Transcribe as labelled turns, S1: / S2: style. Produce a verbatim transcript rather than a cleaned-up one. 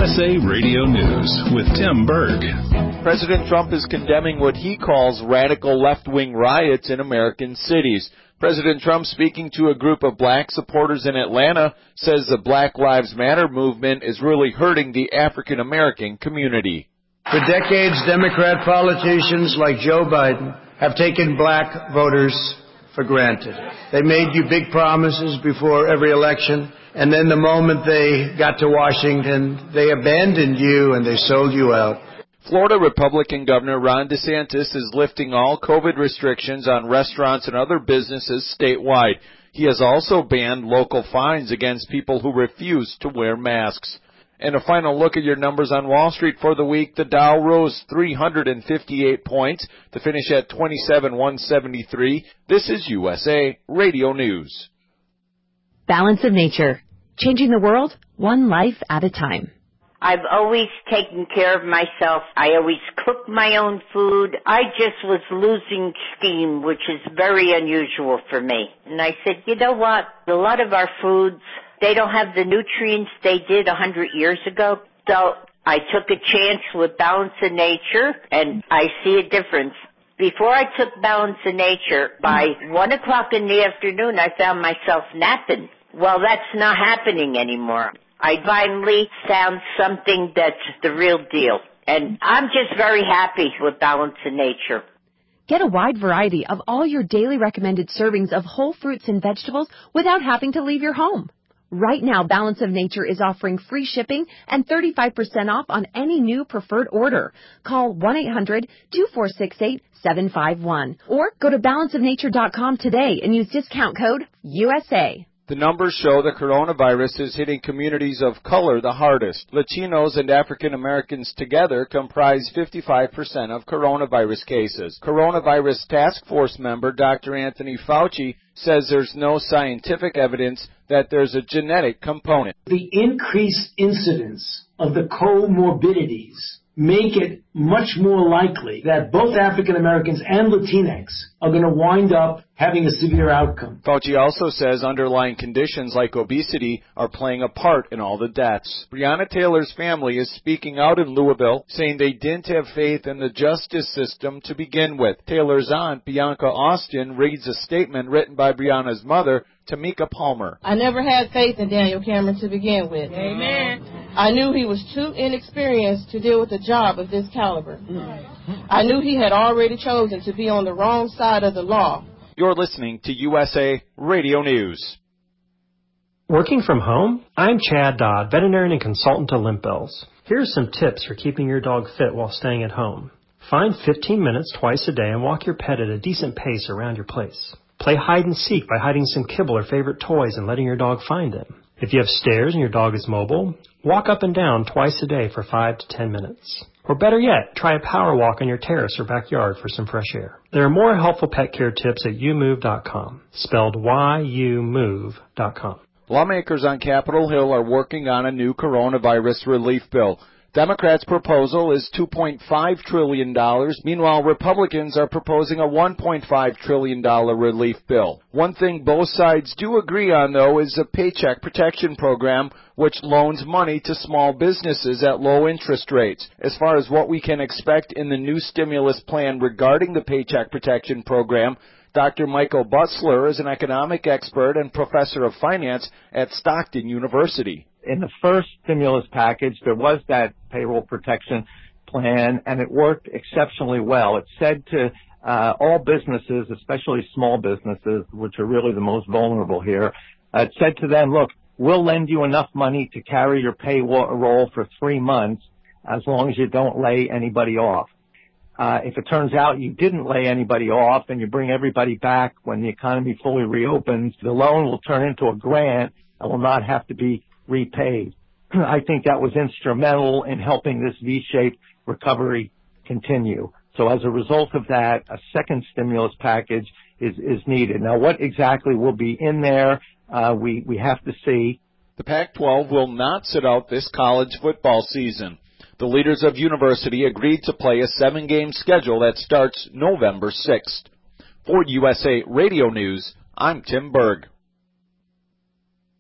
S1: S A Radio News with Tim Berg.
S2: President Trump is condemning what he calls radical left-wing riots in American cities. President Trump, speaking to a group of black supporters in Atlanta, says the Black Lives Matter movement is really hurting the African-American community.
S3: For decades, Democrat politicians like Joe Biden have taken black voters for granted. They made you big promises before every election, and then the moment they got to Washington, they abandoned you and they sold you out.
S2: Florida Republican Governor Ron DeSantis is lifting all COVID restrictions on restaurants and other businesses statewide. He has also banned local fines against people who refuse to wear masks. And a final look at your numbers on Wall Street for the week. The Dow rose three hundred fifty-eight points to finish at twenty-seven thousand one hundred seventy-three. This is U S A Radio News.
S4: Balance of Nature. Changing the world, one life at a time.
S5: I've always taken care of myself. I always cook my own food. I just was losing steam, which is very unusual for me. And I said, you know what? A lot of our foods, they don't have the nutrients they did a hundred years ago. So I took a chance with Balance of Nature, and I see a difference. Before I took Balance of Nature, by one o'clock in the afternoon, I found myself napping. Well, that's not happening anymore. I finally found something that's the real deal. And I'm just very happy with Balance of Nature.
S4: Get a wide variety of all your daily recommended servings of whole fruits and vegetables without having to leave your home. Right now, Balance of Nature is offering free shipping and thirty-five percent off on any new preferred order. Call one eight hundred two four six eight seven five one or go to balance of nature dot com today and use discount code U S A.
S2: The numbers show the coronavirus is hitting communities of color the hardest. Latinos and African Americans together comprise fifty-five percent of coronavirus cases. Coronavirus Task Force member Doctor Anthony Fauci says there's no scientific evidence that there's a genetic component.
S6: The increased incidence of the comorbidities make it much more likely that both African Americans and Latinx are going to wind up having a severe outcome.
S2: Fauci also says underlying conditions like obesity are playing a part in all the deaths. Breonna Taylor's family is speaking out in Louisville, saying they didn't have faith in the justice system to begin with. Taylor's aunt, Bianca Austin, reads a statement written by Breonna's mother, Tamika Palmer.
S7: I never had faith in Daniel Cameron to begin with. Amen. I knew he was too inexperienced to deal with a job of this caliber. I knew he had already chosen to be on the wrong side of the law.
S2: You're listening to U S A Radio News.
S8: Working from home? I'm Chad Dodd, veterinarian and consultant to Limp Bells. Here are some tips for keeping your dog fit while staying at home. Find fifteen minutes twice a day and walk your pet at a decent pace around your place. Play hide and seek by hiding some kibble or favorite toys and letting your dog find them. If you have stairs and your dog is mobile, walk up and down twice a day for five to ten minutes. Or better yet, try a power walk on your terrace or backyard for some fresh air. There are more helpful pet care tips at you move dot com, spelled Y U move dot com.
S2: Lawmakers on Capitol Hill are working on a new coronavirus relief bill. Democrats' proposal is two point five trillion dollars. Meanwhile, Republicans are proposing a one point five trillion dollars relief bill. One thing both sides do agree on, though, is the Paycheck Protection Program, which loans money to small businesses at low interest rates. As far as what we can expect in the new stimulus plan regarding the Paycheck Protection Program, Doctor Michael Butzler is an economic expert and professor of finance at Stockton University.
S9: In the first stimulus package, there was that payroll protection plan, and it worked exceptionally well. It said to uh, all businesses, especially small businesses, which are really the most vulnerable here, uh, it said to them, look, we'll lend you enough money to carry your payroll for three months as long as you don't lay anybody off. Uh, if it turns out you didn't lay anybody off and you bring everybody back when the economy fully reopens, the loan will turn into a grant and will not have to be repaid. I think that was instrumental in helping this V-shaped recovery continue. So as a result of that, a second stimulus package is, is needed. Now, what exactly will be in there, uh, we, we have to see.
S2: The Pac twelve will not sit out this college football season. The leaders of university agreed to play a seven-game schedule that starts November sixth. For U S A Radio News, I'm Tim Berg.